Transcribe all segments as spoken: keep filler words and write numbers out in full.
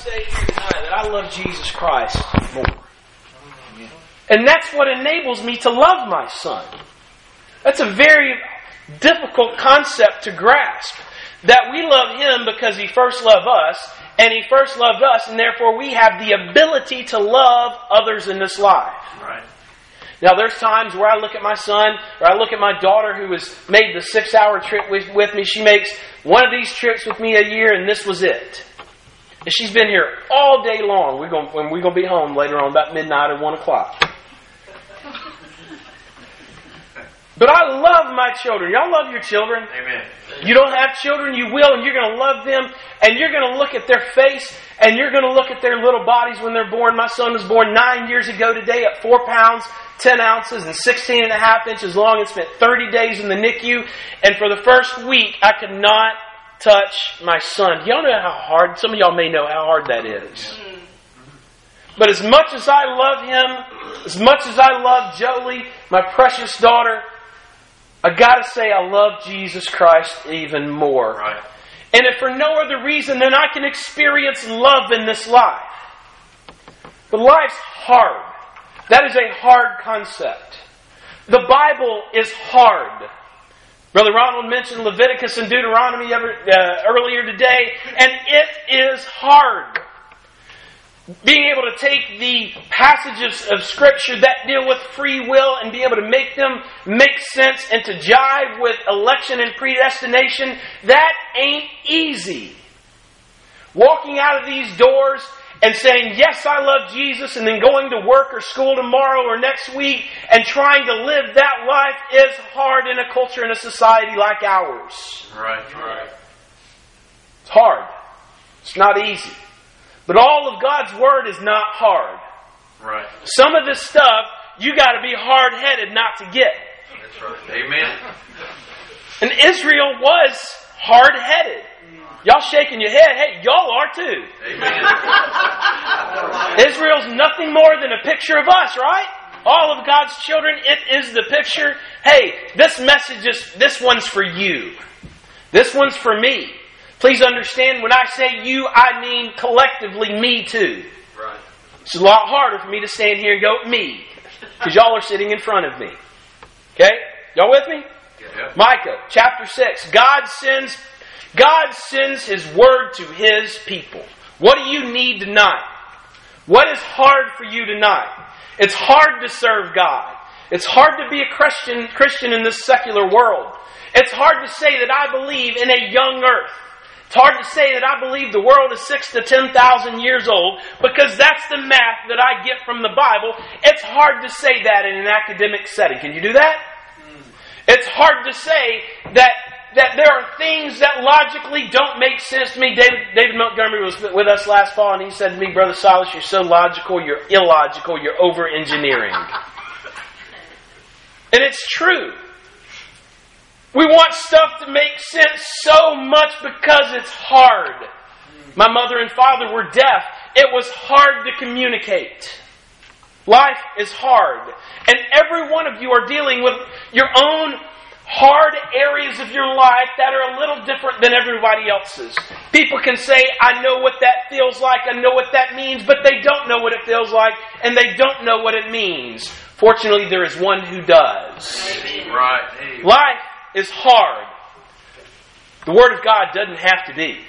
say here tonight that I love Jesus Christ more. And that's what enables me to love my son. That's a very difficult concept to grasp. That we love Him because He first loved us, and He first loved us, and therefore we have the ability to love others in this life. Right. Now there's times where I look at my son, or I look at my daughter who has made the six-hour trip with, with me. She makes one of these trips with me a year, and this was it. And she's been here all day long. We're going, when we're going to be home later on about midnight or one o'clock. But I love my children. Y'all love your children? Amen. You don't have children, you will, and you're going to love them, and you're going to look at their face, and you're going to look at their little bodies when they're born. My son was born nine years ago today at four pounds, ten ounces, and sixteen and a half inches long, and spent thirty days in the N I C U. And for the first week, I could not touch my son. Y'all know how hard, some of y'all may know how hard that is. But as much as I love him, as much as I love Jolie, my precious daughter, I gotta say I love Jesus Christ even more. Right. And if for no other reason than I can experience love in this life. But life's hard. That is a hard concept. The Bible is hard. Brother Ronald mentioned Leviticus and Deuteronomy ever, uh, earlier today, and it is hard. Being able to take the passages of Scripture that deal with free will and be able to make them make sense and to jive with election and predestination, that ain't easy. Walking out of these doors and saying, yes, I love Jesus, and then going to work or school tomorrow or next week and trying to live that life is hard in a culture and a society like ours. Right, right. It's hard. It's not easy. But all of God's Word is not hard. Right. Some of this stuff, you got to be hard-headed not to get. That's right. Amen. And Israel was hard-headed. Y'all shaking your head. Hey, y'all are too. Amen. Israel's nothing more than a picture of us, right? All of God's children, it is the picture. Hey, this message is, this one's for you. This one's for me. Please understand, when I say you, I mean collectively me too. Right. It's a lot harder for me to stand here and go, me. Because y'all are sitting in front of me. Okay? Y'all with me? Yeah. Micah chapter six. God sends, God sends His word to His people. What do you need tonight? What is hard for you tonight? It's hard to serve God. It's hard to be a Christian, Christian in this secular world. It's hard to say that I believe in a young earth. It's hard to say that I believe the world is six to ten thousand years old because that's the math that I get from the Bible. It's hard to say that in an academic setting. Can you do that? Mm. It's hard to say that that there are things that logically don't make sense to me. David, David Montgomery was with us last fall, and he said to me, Brother Silas, you're so logical, you're illogical, you're over-engineering. And it's true. We want stuff to make sense so much because it's hard. My mother and father were deaf. It was hard to communicate. Life is hard. And every one of you are dealing with your own hard areas of your life that are a little different than everybody else's. People can say, I know what that feels like, I know what that means, but they don't know what it feels like, and they don't know what it means. Fortunately, there is one who does. Right. Life is hard. The Word of God doesn't have to be.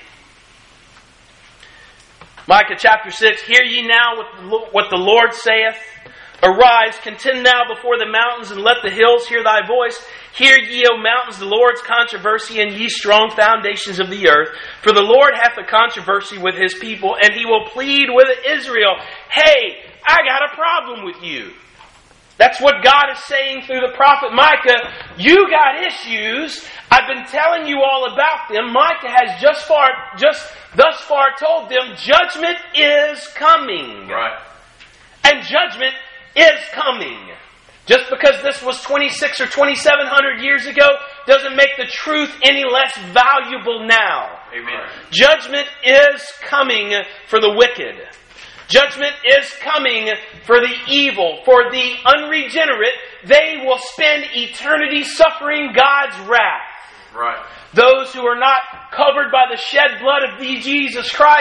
Micah chapter six, hear ye now what the Lord saith. Arise, contend now before the mountains, and let the hills hear thy voice. Hear ye, O mountains, the Lord's controversy, and ye strong foundations of the earth. For the Lord hath a controversy with His people, and He will plead with Israel. Hey, I got a problem with you. That's what God is saying through the prophet Micah. You got issues. I've been telling you all about them. Micah has just far, just thus far told them judgment is coming. Right. And judgment is coming. Just because this was twenty-six or twenty-seven hundred years ago doesn't make the truth any less valuable now. Amen. Judgment is coming for the wicked. Judgment is coming for the evil, for the unregenerate. They will spend eternity suffering God's wrath. Right. Those who are not covered by the shed blood of the Jesus Christ,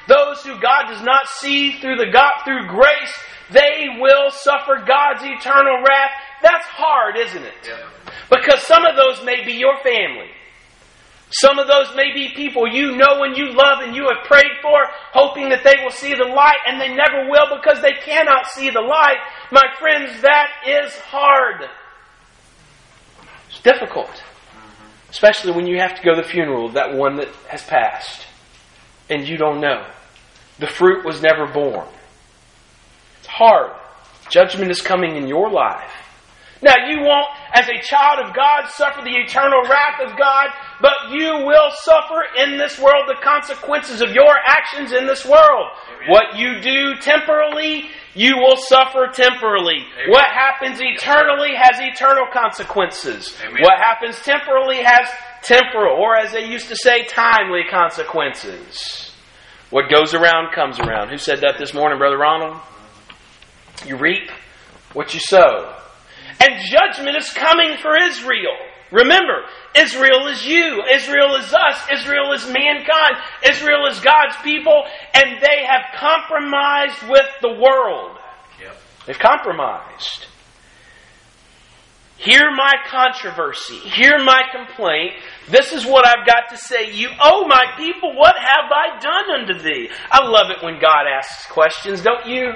those who God does not see through the God through grace, they will suffer God's eternal wrath. That's hard, isn't it? Yeah. Because some of those may be your family. Some of those may be people you know and you love and you have prayed for, hoping that they will see the light, and they never will because they cannot see the light. My friends, that is hard. It's difficult. Especially when you have to go to the funeral of that one that has passed. And you don't know. The fruit was never born. It's hard. Judgment is coming in your life. Now, you won't, as a child of God, suffer the eternal wrath of God, but you will suffer in this world the consequences of your actions in this world. Amen. What you do temporally, you will suffer temporally. Amen. What happens eternally has eternal consequences. Amen. What happens temporally has temporal, or as they used to say, timely consequences. What goes around comes around. Who said that this morning, Brother Ronald? You reap what you sow. And judgment is coming for Israel. Remember, Israel is you. Israel is us. Israel is mankind. Israel is God's people. And they have compromised with the world. Yep. They've compromised. Hear my controversy. Hear my complaint. This is what I've got to say. You, oh my people, what have I done unto thee? I love it when God asks questions, don't you?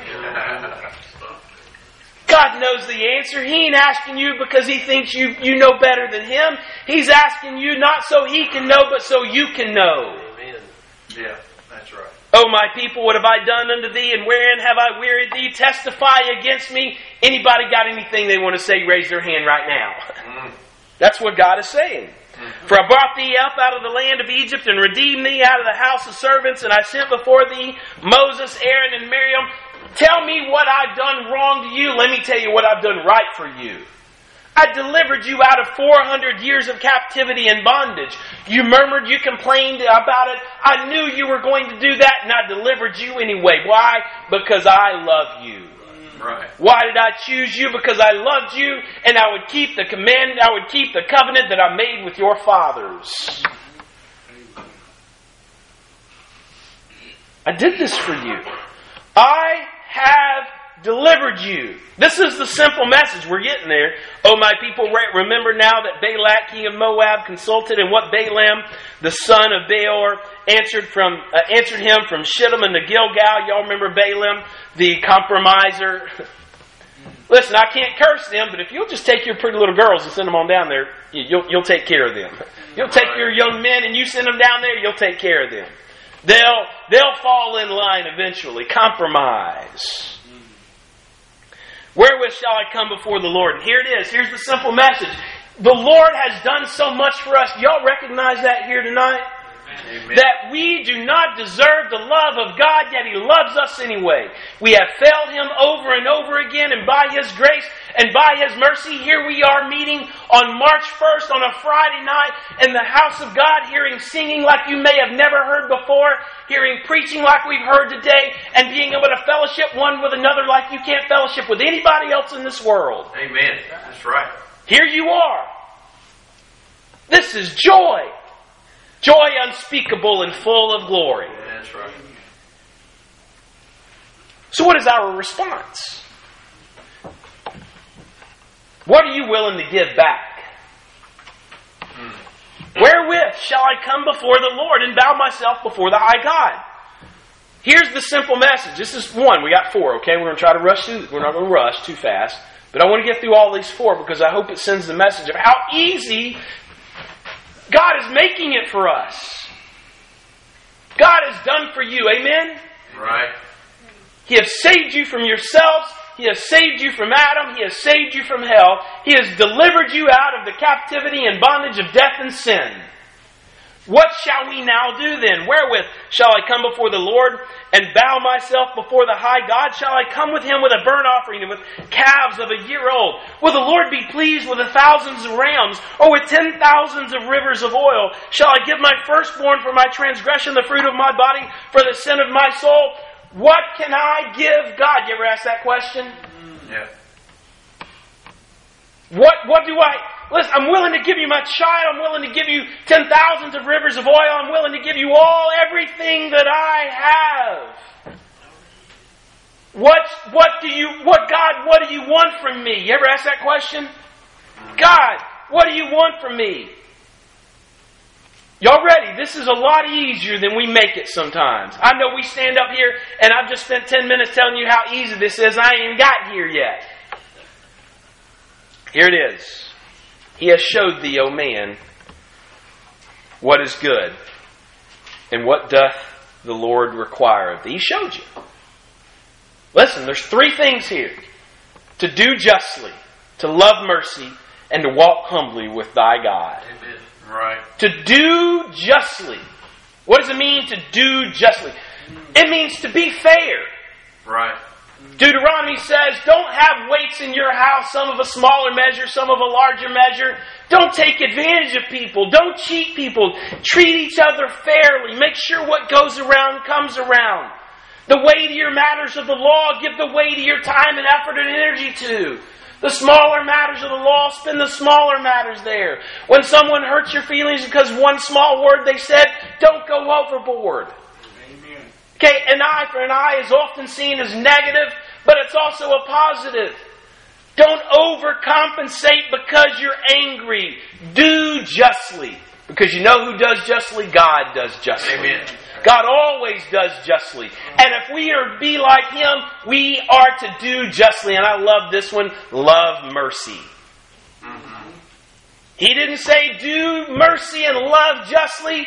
God knows the answer. He ain't asking you because He thinks you, you know better than Him. He's asking you not so He can know, but so you can know. Amen. Yeah, that's right. Oh my people, what have I done unto thee, and wherein have I wearied thee? Testify against me. Anybody got anything they want to say, raise their hand right now. Mm. That's what God is saying. Mm-hmm. For I brought thee up out of the land of Egypt and redeemed thee out of the house of servants, and I sent before thee Moses, Aaron, and Miriam. Tell me what I've done wrong to you. Let me tell you what I've done right for you. I delivered you out of four hundred years of captivity and bondage. You murmured, you complained about it. I knew you were going to do that, and I delivered you anyway. Why? Because I love you. Right. Why did I choose you? Because I loved you, and I would keep the command, I would keep the covenant that I made with your fathers. I did this for you. I have delivered you. This is the simple message. We're getting there. Oh, my people, remember now that Balak, king of Moab, consulted, and what Balaam, the son of Beor, answered from uh, answered him from Shittim and the Gilgal. Y'all remember Balaam, the compromiser? Listen, I can't curse them, but if you'll just take your pretty little girls and send them on down there, you'll you'll take care of them. You'll take your young men and you send them down there, you'll take care of them. They'll, they'll fall in line eventually. Compromise. Wherewith shall I come before the Lord? And here it is. Here's the simple message. The Lord has done so much for us. Y'all recognize that here tonight? Amen. That we do not deserve the love of God, yet He loves us anyway. We have failed Him over and over again, and by His grace and by His mercy, here we are meeting on March first on a Friday night in the house of God, hearing singing like you may have never heard before, hearing preaching like we've heard today, and being able to fellowship one with another like you can't fellowship with anybody else in this world. Amen. That's right. Here you are. This is joy. Joy unspeakable and full of glory. That's right. So what is our response? What are you willing to give back? Hmm. Wherewith shall I come before the Lord and bow myself before the high God? Here's the simple message. This is one. We got four, okay? We're going to try to rush through. We're not going to rush too fast. But I want to get through all these four because I hope it sends the message of how easy God is making it for us. God has done for you. Amen? Right. He has saved you from yourselves. He has saved you from Adam. He has saved you from hell. He has delivered you out of the captivity and bondage of death and sin. What shall we now do then? Wherewith shall I come before the Lord and bow myself before the high God? Shall I come with Him with a burnt offering and with calves of a year old? Will the Lord be pleased with a thousands of rams, or with ten thousands of rivers of oil? Shall I give my firstborn for my transgression, the fruit of my body for the sin of my soul? What can I give God? You ever ask that question? Yeah. What what do I listen, I'm willing to give you my child. I'm willing to give you ten thousands of rivers of oil. I'm willing to give you all, everything that I have. What, what do you, what, God, what do you want from me? You ever ask that question? God, what do you want from me? Y'all ready? This is a lot easier than we make it sometimes. I know we stand up here and I've just spent ten minutes telling you how easy this is. I ain't even got here yet. Here it is. He has showed thee, O man, what is good, and what doth the Lord require of thee. He showed you. Listen, there's three things here. To do justly, to love mercy, and to walk humbly with thy God. Amen. Right. To do justly. What does it mean to do justly? It means to be fair. Right. Deuteronomy says, don't have weights in your house, some of a smaller measure, some of a larger measure. Don't take advantage of people. Don't cheat people. Treat each other fairly. Make sure what goes around comes around. The weightier matters of the law, give the weightier time and effort and energy to. The smaller matters of the law, spend the smaller matters there. When someone hurts your feelings because one small word they said, don't go overboard. Amen. Okay, an eye for an eye is often seen as negative, but it's also a positive. Don't overcompensate because you're angry. Do justly. Because you know who does justly? God does justly. Amen. God always does justly. And if we are to be like Him, we are to do justly. And I love this one, love mercy. Mm-hmm. He didn't say do mercy and love justly.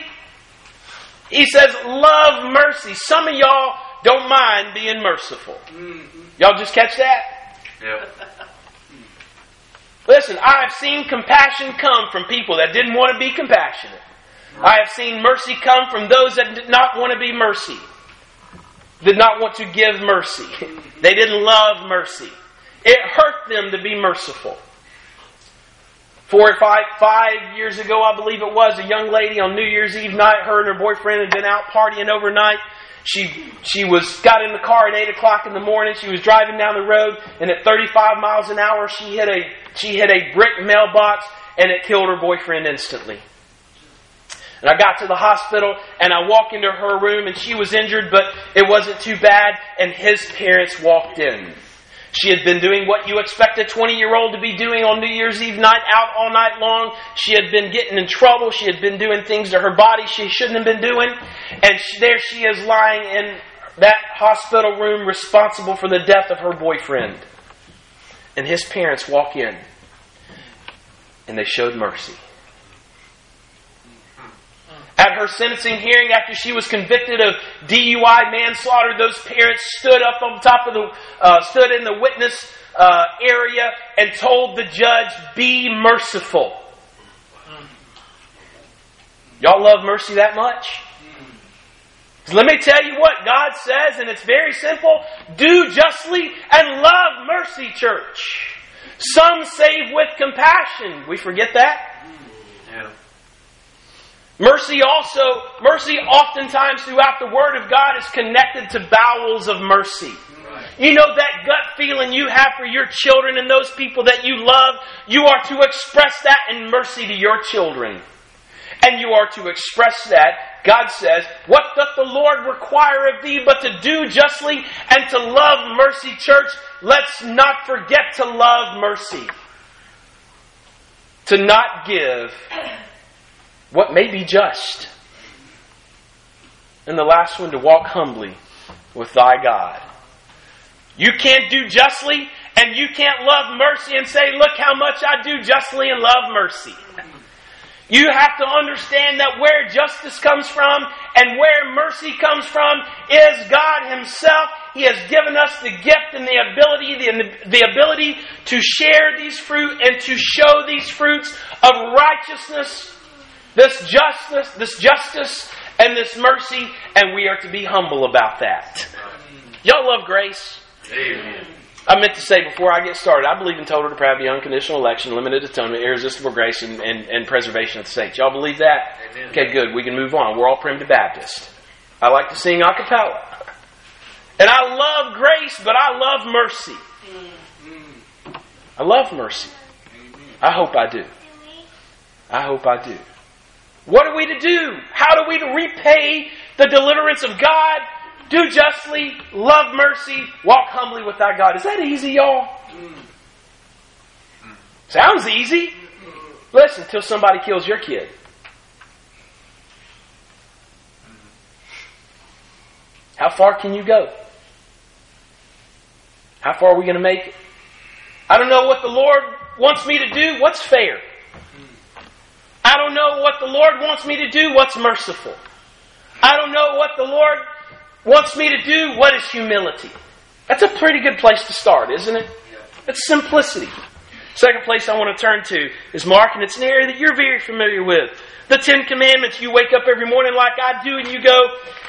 He says love mercy. Some of y'all don't mind being merciful. Mm-hmm. Y'all just catch that? Yeah. Listen, I have seen compassion come from people that didn't want to be compassionate. I have seen mercy come from those that did not want to be mercy. Did not want to give mercy. They didn't love mercy. It hurt them to be merciful. Four or five, five years ago, I believe it was, a young lady on New Year's Eve night, her and her boyfriend had been out partying overnight. She she was got in the car at eight o'clock in the morning. She was driving down the road, and at thirty-five miles an hour, she hit a she hit a brick mailbox, and it killed her boyfriend instantly. And I got to the hospital, and I walked into her room, and she was injured, but it wasn't too bad, and his parents walked in. She had been doing what you expect a twenty-year-old to be doing on New Year's Eve night, out all night long. She had been getting in trouble. She had been doing things to her body she shouldn't have been doing. And she, there she is lying in that hospital room responsible for the death of her boyfriend. And his parents walk in, and they showed mercy. At her sentencing hearing, after she was convicted of D U I manslaughter, those parents stood up on top of the, uh, stood in the witness uh, area and told the judge, "Be merciful." Y'all love mercy that much? Let me tell you what God says, and it's very simple: do justly and love mercy, church. Some save with compassion. We forget that. Yeah. Mercy also, mercy oftentimes throughout the Word of God is connected to bowels of mercy. Right. You know that gut feeling you have for your children and those people that you love, you are to express that in mercy to your children. And you are to express that, God says, what doth the Lord require of thee but to do justly and to love mercy, church? Let's not forget to love mercy. To not give what may be just. And the last one, to walk humbly with thy God. You can't do justly and you can't love mercy and say, look how much I do justly and love mercy. You have to understand that where justice comes from and where mercy comes from is God Himself. He has given us the gift and the ability, the, the ability to share these fruit and to show these fruits of righteousness, this justice, this justice, and this mercy, and we are to be humble about that. Y'all love grace? Amen. I meant to say before I get started, I believe in total depravity, unconditional election, limited atonement, irresistible grace, and, and, and preservation of the saints. Y'all believe that? Amen. Okay, good. We can move on. We're all primitive Baptist. I like to sing a cappella. And I love grace, but I love mercy. I love mercy. I hope I do. I hope I do. What are we to do? How are we to repay the deliverance of God? Do justly, love mercy, walk humbly with thy God. Is that easy, y'all? Sounds easy. Listen, until somebody kills your kid. How far can you go? How far are we going to make it? I don't know what the Lord wants me to do. What's fair? I don't know what the Lord wants me to do. What's merciful? I don't know what the Lord wants me to do. What is humility? That's a pretty good place to start, isn't it? It's simplicity. Second place I want to turn to is Mark, and it's an area that you're very familiar with. The Ten Commandments. You wake up every morning like I do and you go,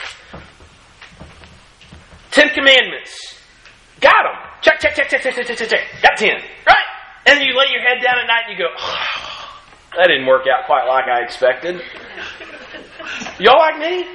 Ten Commandments. Got them. Check, check, check, check, check, check, check, check, check. Got ten. Right? And you lay your head down at night and you go, oh, that didn't work out quite like I expected. Y'all like me?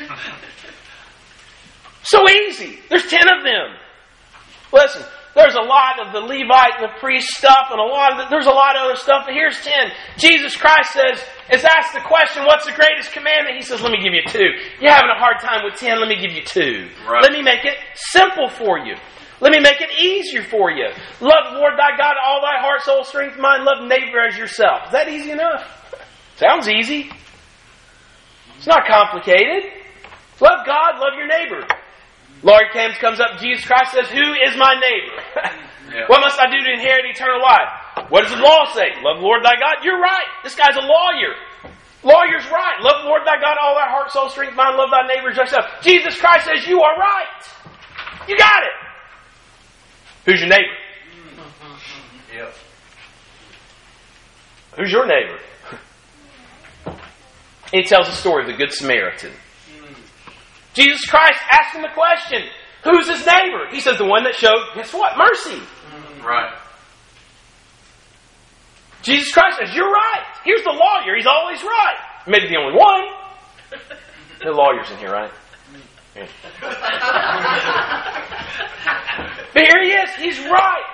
So easy. There's ten of them. Listen, there's a lot of the Levite and the priest stuff, and a lot of the, there's a lot of other stuff, but here's ten. Jesus Christ says, is asked the question, what's the greatest commandment? He says, let me give you two. You're having a hard time with ten, let me give you two. Right. Let me make it simple for you. Let me make it easier for you. Love the Lord thy God, all thy heart, soul, strength, mind. Love neighbor as yourself. Is that easy enough? Sounds easy. It's not complicated. Love God, love your neighbor. Lawyer Cams comes up, Jesus Christ says, who is my neighbor? Yeah. What must I do to inherit eternal life? What does the law say? Love the Lord thy God. You're right. This guy's a lawyer. Lawyer's right. Love the Lord thy God, all thy heart, soul, strength, mind. Love thy neighbor as yourself. Jesus Christ says, you are right. You got it. Who's your neighbor? Yep. Who's your neighbor? He tells the story of the Good Samaritan. Jesus Christ asked him the question, who's his neighbor? He says, the one that showed, guess what? Mercy. Right. Jesus Christ says, you're right. Here's the lawyer. He's always right. Maybe the only one. No lawyers in here, right? Yeah. But here he is. He's right.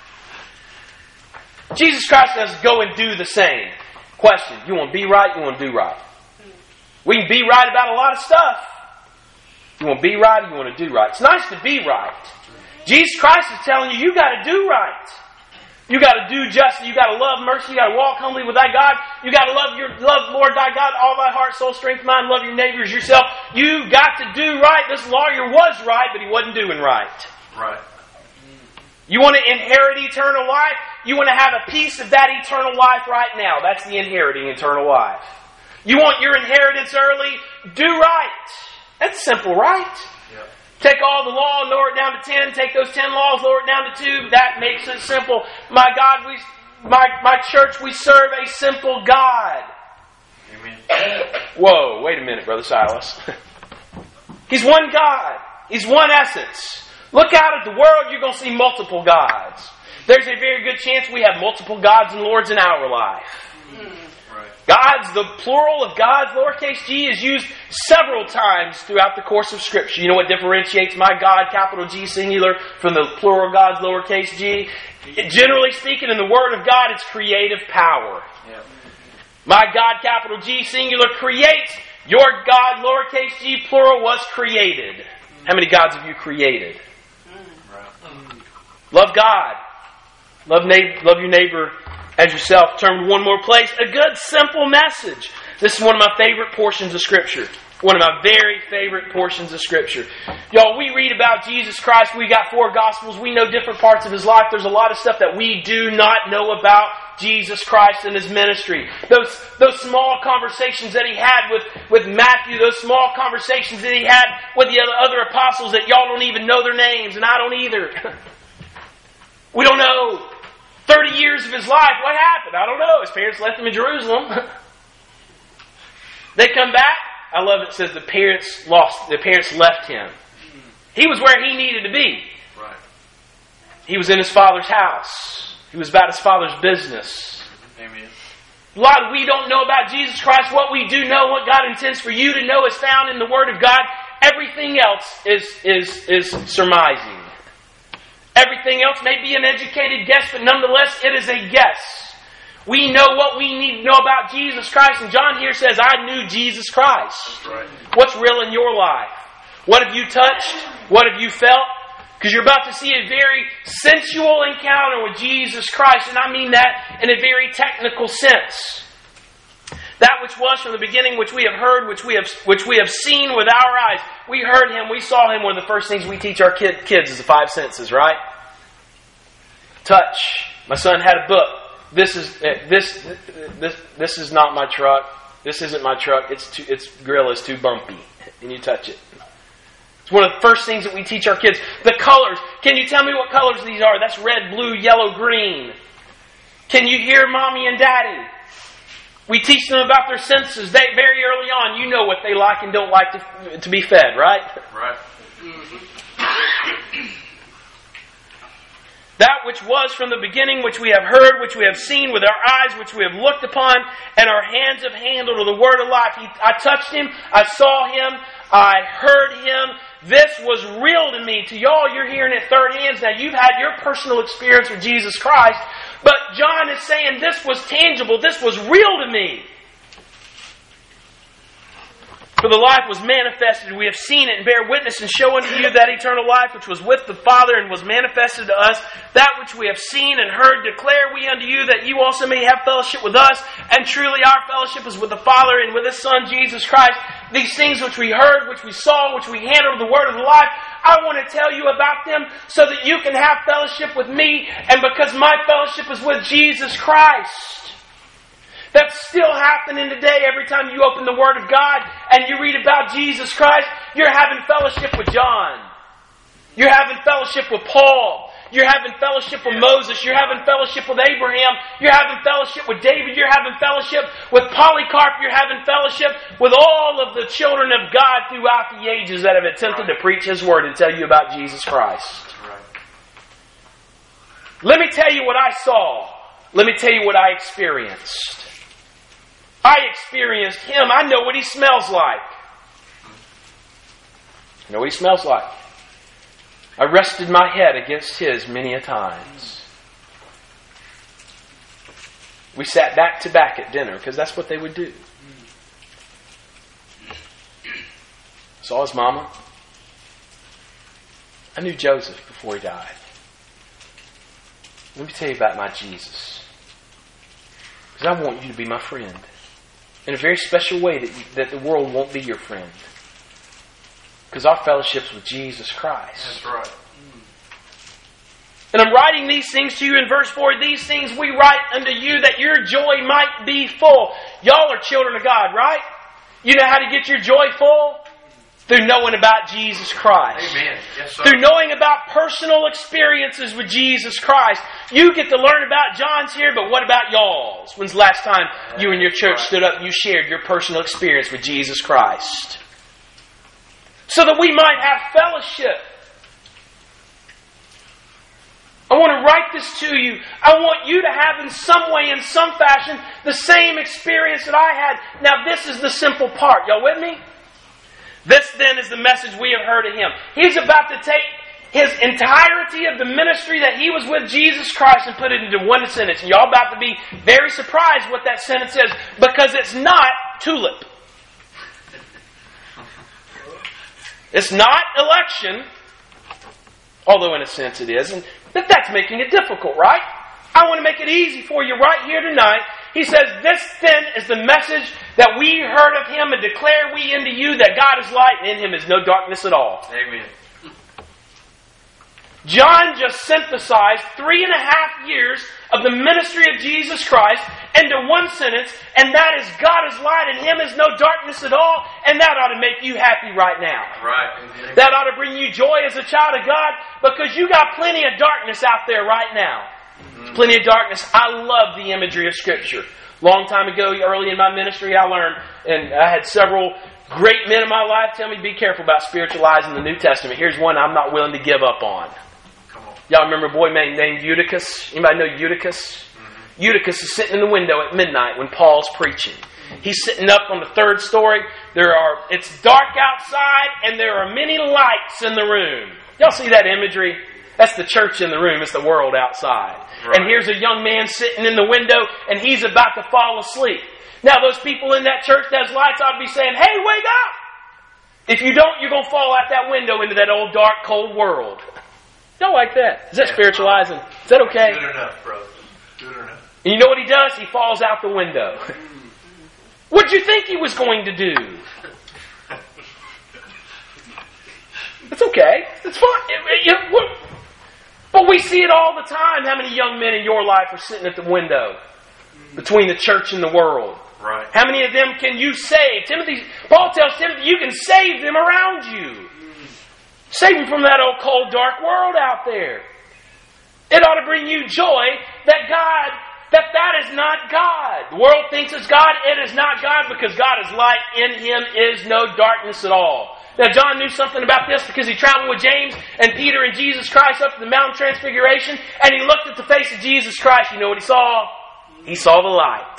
Jesus Christ says, go and do the same. Question, you want to be right? You want to do right? We can be right about a lot of stuff. You want to be right or you want to do right? It's nice to be right. Jesus Christ is telling you, you got to do right. You got to do justice. You got to love mercy. You got to walk humbly with thy God. You got to love your love Lord thy God, all thy heart, soul, strength, mind. Love your neighbors yourself. You got to do right. This lawyer was right, but he wasn't doing right. Right. You want to inherit eternal life? You want to have a piece of that eternal life right now. That's the inheriting eternal life. You want your inheritance early? Do right. That's simple, right? Yep. Take all the law and lower it down to ten. Take those ten laws, lower it down to two. That makes it simple. My God, we, my, my church, we serve a simple God. Amen. Whoa, wait a minute, Brother Silas. He's one God. He's one essence. Look out at the world, you're going to see multiple gods. There's a very good chance we have multiple gods and lords in our life. Right. Gods, the plural of gods, lowercase g, is used several times throughout the course of Scripture. You know what differentiates my God, capital G, singular, from the plural gods, lowercase g? Generally speaking, in the Word of God, it's creative power. Yeah. My God, capital G, singular, creates. Your God, lowercase g, plural, was created. How many gods have you created? Love God. Love, na- love your neighbor as yourself. Turn to one more place. A good, simple message. This is one of my favorite portions of Scripture. One of my very favorite portions of Scripture. Y'all, we read about Jesus Christ. We got four Gospels. We know different parts of His life. There's a lot of stuff that we do not know about Jesus Christ and His ministry. Those, those small conversations that He had with, with Matthew. Those small conversations that He had with the other apostles that y'all don't even know their names. And I don't either. We don't know. Thirty years of his life, what happened? I don't know. His parents left him in Jerusalem. They come back. I love it. It says the parents lost. The parents left him. He was where he needed to be. Right. He was in his father's house. He was about his father's business. Amen. A lot we don't know about Jesus Christ. What we do know, what God intends for you to know, is found in the Word of God. Everything else is is is surmising. Everything else may be an educated guess, but nonetheless, it is a guess. We know what we need to know about Jesus Christ. And John here says, I knew Jesus Christ. Right. What's real in your life? What have you touched? What have you felt? Because you're about to see a very sensual encounter with Jesus Christ. And I mean that in a very technical sense. That which was from the beginning, which we have heard, which we have which we have seen with our eyes. We heard Him, we saw Him. One of the first things we teach our kid, kids is the five senses, right? Touch. My son had a book. This is this this this is not my truck. This isn't my truck. It's too, its grill is too bumpy, and you touch it. It's one of the first things that we teach our kids. The colors. Can you tell me what colors these are? That's red, blue, yellow, green. Can you hear mommy and daddy? We teach them about their senses. They very early on, you know what they like and don't like to, to be fed, right? Right. That which was from the beginning, which we have heard, which we have seen with our eyes, which we have looked upon, and our hands have handled of the word of life. He, I touched Him, I saw Him, I heard Him. This was real to me. To y'all, you're hearing it third hands. Now, you've had your personal experience with Jesus Christ, but John is saying this was tangible, this was real to me. For the life was manifested, we have seen it and bear witness and show unto you that eternal life which was with the Father and was manifested to us. That which we have seen and heard declare we unto you, that you also may have fellowship with us. And truly our fellowship is with the Father and with His Son Jesus Christ. These things which we heard, which we saw, which we handled the word of the life, I want to tell you about them so that you can have fellowship with me, and because my fellowship is with Jesus Christ. That's still happening today. Every time you open the Word of God and you read about Jesus Christ, you're having fellowship with John. You're having fellowship with Paul. You're having fellowship with Moses. You're having fellowship with Abraham. You're having fellowship with David. You're having fellowship with Polycarp. You're having fellowship with all of the children of God throughout the ages that have attempted to preach His Word and tell you about Jesus Christ. Let me tell you what I saw. Let me tell you what I experienced. I experienced Him. I know what He smells like. I know what He smells like. I rested my head against His many a times. We sat back to back at dinner because that's what they would do. Saw His mama. I knew Joseph before he died. Let me tell you about my Jesus. Because I want you to be my friend. In a very special way that, you, that the world won't be your friend. Because our fellowship's with Jesus Christ. That's right. And I'm writing these things to you in verse four. These things we write unto you that your joy might be full. Y'all are children of God, right? You know how to get your joy full? Through knowing about Jesus Christ. Amen. Yes, sir. Through knowing about personal experiences with Jesus Christ. You get to learn about John's here, but what about y'all's? When's the last time you and your church stood up and you shared your personal experience with Jesus Christ? So that we might have fellowship. I want to write this to you. I want you to have in some way, in some fashion, the same experience that I had. Now this is the simple part. Y'all with me? This then is the message we have heard of Him. He's about to take His entirety of the ministry that He was with Jesus Christ and put it into one sentence. And y'all about to be very surprised what that sentence is, because it's not tulip. It's not election, although in a sense it is. And but that's making it difficult, right? I want to make it easy for you right here tonight. He says, this then is the message that we heard of Him, and declare we unto you that God is light and in Him is no darkness at all. Amen. John just synthesized three and a half years of the ministry of Jesus Christ into one sentence, and that is God is light and Him is no darkness at all, and that ought to make you happy right now. Right. That ought to bring you joy as a child of God, because you got plenty of darkness out there right now. Plenty of darkness. I love the imagery of Scripture. Long time ago, early in my ministry, I learned, and I had several great men in my life tell me, be careful about spiritualizing the New Testament. Here's one I'm not willing to give up on. Come on. Y'all remember a boy named, named Eutychus? Anybody know Eutychus? Mm-hmm. Eutychus is sitting in the window at midnight when Paul's preaching. He's sitting up on the third story. There are, it's dark outside, and there are many lights in the room. Y'all see that imagery? That's the church in the room. It's the world outside. Right. And here's a young man sitting in the window, and he's about to fall asleep. Now, those people in that church that has lights ought to be saying, hey, wake up! If you don't, you're going to fall out that window into that old, dark, cold world. Don't like that. Is that Yeah. spiritualizing? Is that okay? Good enough, brother. Good enough. And you know what he does? He falls out the window. What'd you think he was going to do? It's okay. It's fine. It- it- it- but we see it all the time. How many young men in your life are sitting at the window between the church and the world? Right. How many of them can you save? Timothy, Paul tells Timothy, you can save them around you. Save them from that old cold, dark world out there. It ought to bring you joy that God, that that is not God. The world thinks it's God. It is not God, because God is light. In Him is no darkness at all. Now, John knew something about this because he traveled with James and Peter and Jesus Christ up to the Mount of Transfiguration, and he looked at the face of Jesus Christ. You know what he saw? He saw the light.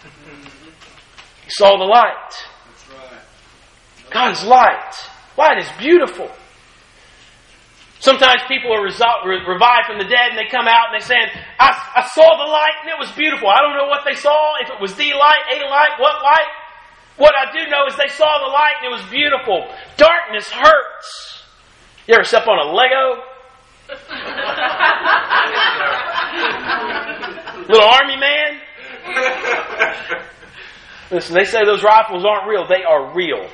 He saw the light. That's right. God is light. Light is beautiful. Sometimes people are resol- re- revived from the dead, and they come out and they say, I, I saw the light and it was beautiful. I don't know what they saw, if it was the light, a light, what light. What I do know is they saw the light and it was beautiful. Darkness hurts. You ever step on a Lego? Little army man? Listen, they say those rifles aren't real. They are real.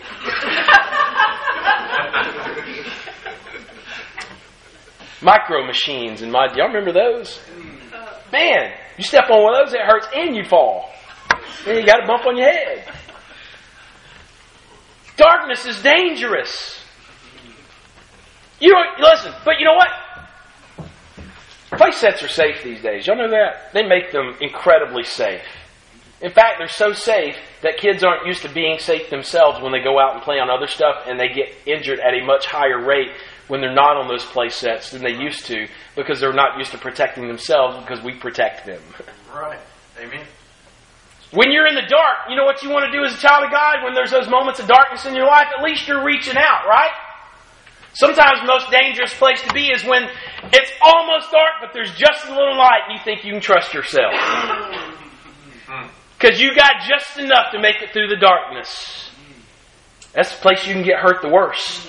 Micro machines in my... Y'all remember those? Man, you step on one of those, it hurts and you fall. Then you got a bump on your head. Darkness is dangerous. You don't, listen, but you know what? Play sets are safe these days. Y'all know that? They make them incredibly safe. In fact, they're so safe that kids aren't used to being safe themselves when they go out and play on other stuff, and they get injured at a much higher rate when they're not on those play sets than they used to, because they're not used to protecting themselves, because we protect them. Right. Amen. When you're in the dark, you know what you want to do as a child of God? When there's those moments of darkness in your life, at least you're reaching out, right? Sometimes the most dangerous place to be is when it's almost dark, but there's just a little light and you think you can trust yourself. Because you got just enough to make it through the darkness. That's the place you can get hurt the worst.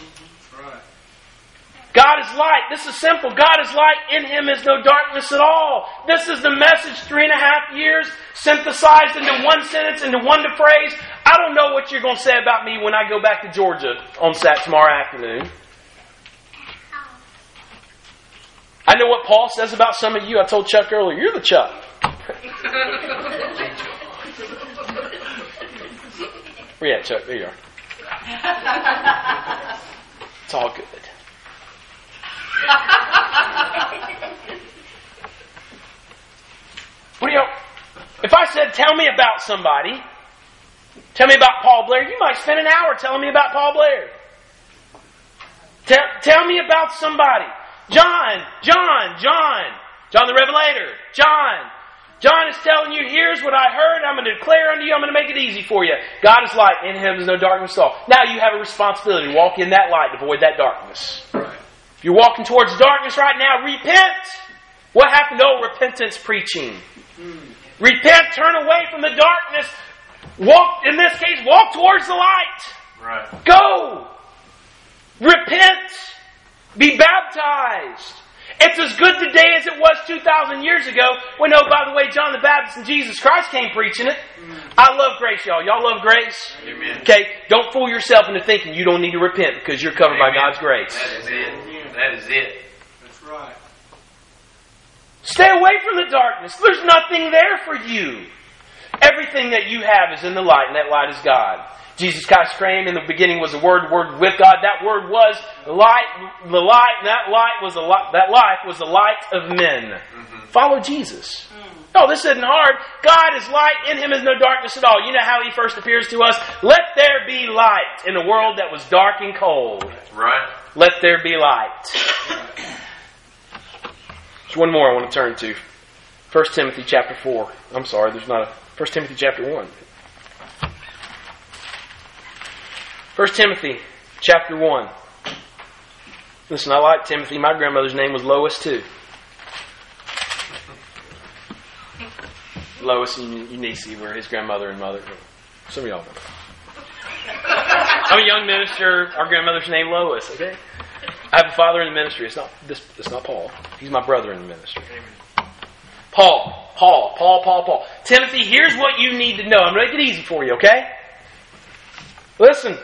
God is light. This is simple. God is light. In Him is no darkness at all. This is the message, three and a half years, synthesized into one sentence, into one phrase. I don't know what you're going to say about me when I go back to Georgia on Sat tomorrow afternoon. I know what Paul says about some of you. I told Chuck earlier, you're the Chuck. Where you at, Chuck? There you are. It's all good. What do you know? If I said, tell me about somebody, tell me about Paul Blair, you might spend an hour telling me about Paul Blair. Tell, tell me about somebody. John, John, John, John the Revelator, John. John is telling you, here's what I heard, I'm going to declare unto you, I'm going to make it easy for you. God is light, in Him is no darkness at all. Now you have a responsibility to walk in that light, to avoid that darkness. If you're walking towards darkness right now, repent. What happened to old repentance preaching? Mm. Repent, turn away from the darkness. Walk, in this case, walk towards the light. Right. Go. Repent. Be baptized. It's as good today as it was two thousand years ago when, oh, by the way, John the Baptist and Jesus Christ came preaching it. Mm. I love grace, y'all. Y'all love grace? Amen. Okay, don't fool yourself into thinking you don't need to repent because you're covered Amen. by God's grace. That is it. That is it. That's right. Stay away from the darkness. There's nothing there for you. Everything that you have is in the light, and that light is God. Jesus Christ came in the beginning was the Word, the Word with God. That Word was the light, the light, and that light was the light, that life was the light of men. Mm-hmm. Follow Jesus. Mm. No, this isn't hard. God is light, in Him is no darkness at all. You know how He first appears to us? Let there be light in a world that was dark and cold. Right. Let there be light. There's one more I want to turn to. First Timothy chapter four. I'm sorry, there's not a... First Timothy chapter one. First Timothy chapter one. Listen, I like Timothy. My grandmother's name was Lois, too. Lois and Eunice were his grandmother and mother. Some of y'all know. I'm a young minister. Our grandmother's name Lois, okay? I have a father in the ministry. It's not this. It's not Paul. He's my brother in the ministry. Paul, Paul, Paul, Paul, Paul. Timothy, here's what you need to know. I'm going to make it easy for you, okay? Listen.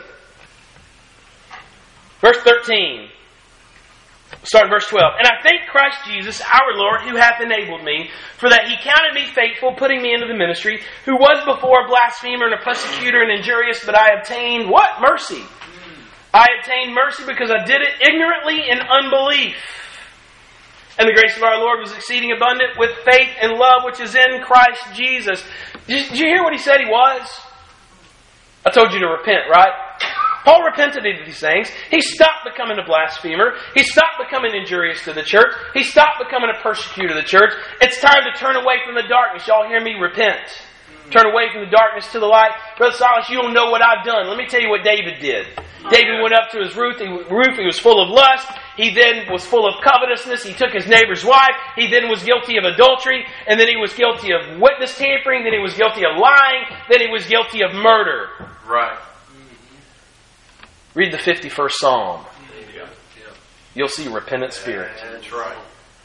Verse thirteen. Start in verse twelve. And I thank Christ Jesus, our Lord, who hath enabled me, for that he counted me faithful, putting me into the ministry, who was before a blasphemer and a persecutor and injurious, but I obtained what? Mercy. I obtained mercy because I did it ignorantly in unbelief. And the grace of our Lord was exceeding abundant with faith and love which is in Christ Jesus. Did you hear what he said he was? I told you to repent, right? Paul repented of these things. He stopped becoming a blasphemer. He stopped becoming injurious to the church. He stopped becoming a persecutor of the church. It's time to turn away from the darkness. Y'all hear me? Repent. Turn away from the darkness to the light. Brother Silas, you don't know what I've done. Let me tell you what David did. David went up to his roof. He, roof. He was full of lust. He then was full of covetousness. He took his neighbor's wife. He then was guilty of adultery. And then he was guilty of witness tampering. Then he was guilty of lying. Then he was guilty of murder. Right. Read the fifty-first Psalm. Yeah. You'll see a repentant spirit. Yeah, that's right.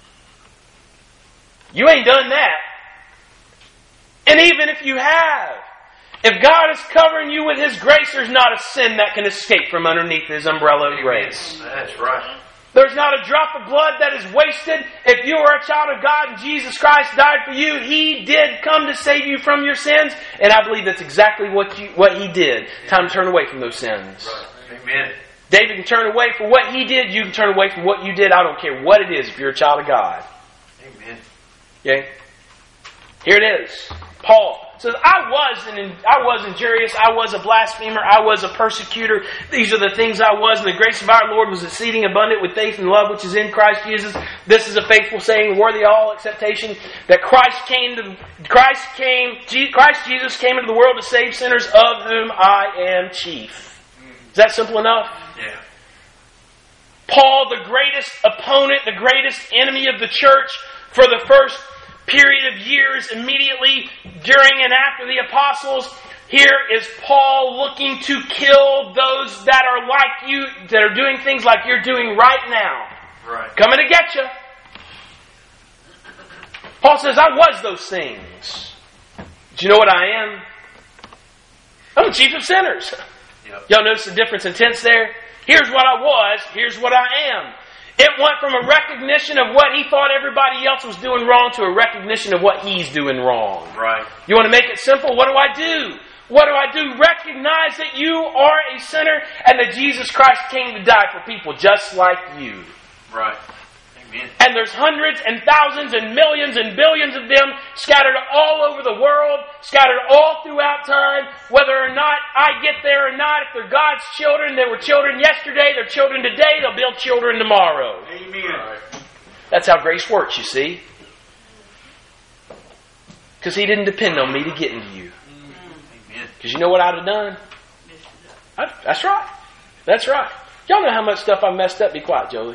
You ain't done that. And even if you have, if God is covering you with His grace, there's not a sin that can escape from underneath His umbrella of grace. That's right. There's not a drop of blood that is wasted. If you are a child of God and Jesus Christ died for you, He did come to save you from your sins. And I believe that's exactly what you what He did. Time to turn away from those sins. Right. Amen. David can turn away from what he did. You can turn away from what you did. I don't care what it is if you're a child of God. Amen. Okay? Here it is. Paul says, I was an I was injurious, I was a blasphemer, I was a persecutor. These are the things I was, and the grace of our Lord was exceeding abundant with faith and love which is in Christ Jesus. This is a faithful saying, worthy of all acceptation, that Christ came to Christ came Christ Jesus came into the world to save sinners, of whom I am chief. Is that simple enough? Yeah. Paul, the greatest opponent, the greatest enemy of the church for the first period of years immediately during and after the apostles. Here is Paul looking to kill those that are like you, that are doing things like you're doing right now. Right. Coming to get you. Paul says, I was those things. Do you know what I am? I'm the chief of sinners. Yep. Y'all notice the difference in tense there? Here's what I was, here's what I am. It went from a recognition of what he thought everybody else was doing wrong to a recognition of what he's doing wrong. Right. You want to make it simple? What do I do? What do I do? Recognize that you are a sinner and that Jesus Christ came to die for people just like you. Right. Amen. And there's hundreds and thousands and millions and billions of them scattered all over the world, scattered all throughout time, whether or not I get there or not. If they're God's children, they were children yesterday, they're children today, they'll be children tomorrow. Amen. That's how grace works, you see. Because He didn't depend on me to get into you. Because you know what I'd have done? I, that's right. That's right. Y'all know how much stuff I messed up. Be quiet, Jolie.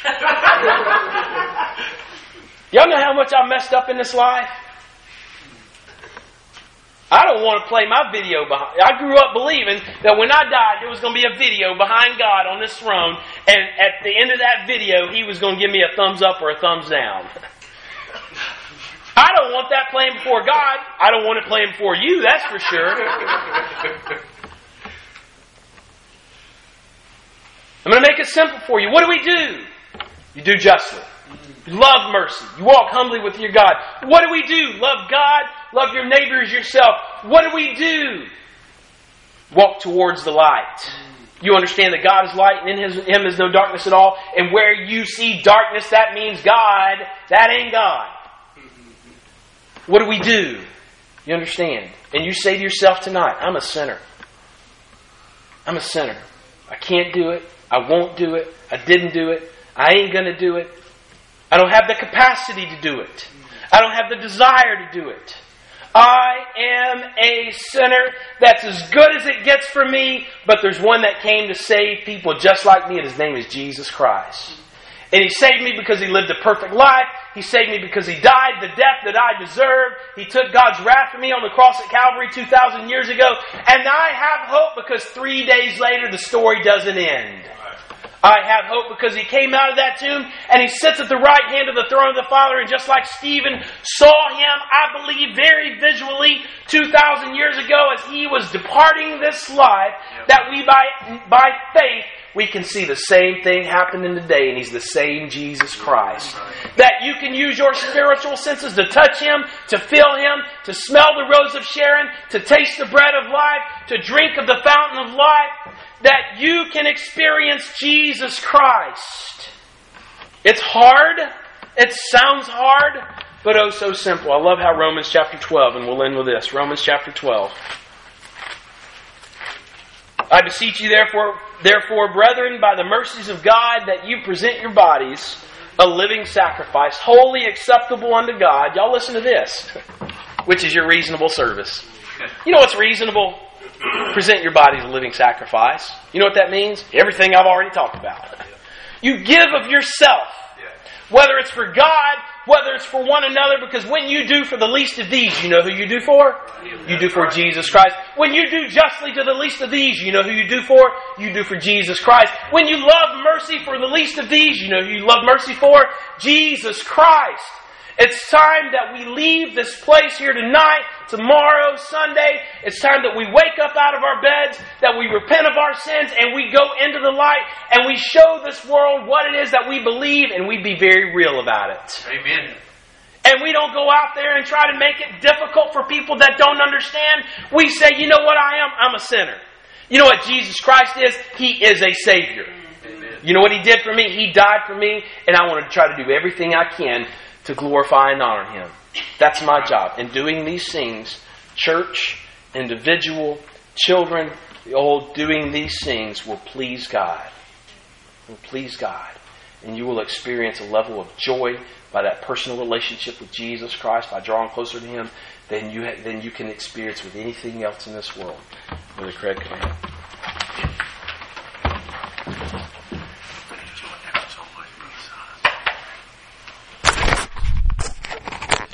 Y'all know how much I messed up in this life? I don't want to play my video behind. I grew up believing that when I died, there was going to be a video behind God on this throne, and at the end of that video, He was going to give me a thumbs up or a thumbs down. I don't want that playing before God. I don't want it playing before you, that's for sure. I'm going to make it simple for you. What do we do? You do justly. You love mercy. You walk humbly with your God. What do we do? Love God. Love your neighbor as yourself. What do we do? Walk towards the light. You understand that God is light and in his, Him is no darkness at all. And where you see darkness, that means God. That ain't God. What do we do? You understand? And you say to yourself tonight, I'm a sinner. I'm a sinner. I can't do it. I won't do it. I didn't do it. I ain't going to do it. I don't have the capacity to do it. I don't have the desire to do it. I am a sinner. That's as good as it gets for me. But there's one that came to save people just like me, and His name is Jesus Christ. And He saved me because He lived a perfect life. He saved me because He died the death that I deserved. He took God's wrath for me on the cross at Calvary two thousand years ago. And I have hope because three days later the story doesn't end. I have hope because He came out of that tomb and He sits at the right hand of the throne of the Father. And just like Stephen saw Him, I believe very visually two thousand years ago as he was departing this life, that we by, by faith, we can see the same thing happening today, and He's the same Jesus Christ. That you can use your spiritual senses to touch Him, to feel Him, to smell the rose of Sharon, to taste the bread of life, to drink of the fountain of life. That you can experience Jesus Christ. It's hard. It sounds hard, but oh so simple. I love how Romans chapter twelve, and we'll end with this. Romans chapter twelve. I beseech you therefore, therefore, brethren, by the mercies of God, that you present your bodies a living sacrifice, wholly acceptable unto God. Y'all listen to this, which is your reasonable service. You know what's reasonable? Present your body as a living sacrifice. You know what that means? Everything I've already talked about. You give of yourself. Whether it's for God, whether it's for one another, because when you do for the least of these, you know who you do for? You do for Jesus Christ. When you do justly to the least of these, you know who you do for? You do for Jesus Christ. When you love mercy for the least of these, you know who you love mercy for? Jesus Christ. It's time that we leave this place here tonight, tomorrow, Sunday. It's time that we wake up out of our beds, that we repent of our sins, and we go into the light, and we show this world what it is that we believe, and we be very real about it. Amen. And we don't go out there and try to make it difficult for people that don't understand. We say, you know what I am? I'm a sinner. You know what Jesus Christ is? He is a Savior. Amen. You know what He did for me? He died for me, and I want to try to do everything I can to glorify and honor Him. That's my job. In doing these things, church, individual, children, the old, doing these things will please God. Will please God. And you will experience a level of joy by that personal relationship with Jesus Christ, by drawing closer to Him, than you, ha- than you can experience with anything else in this world. Brother Craig, come on.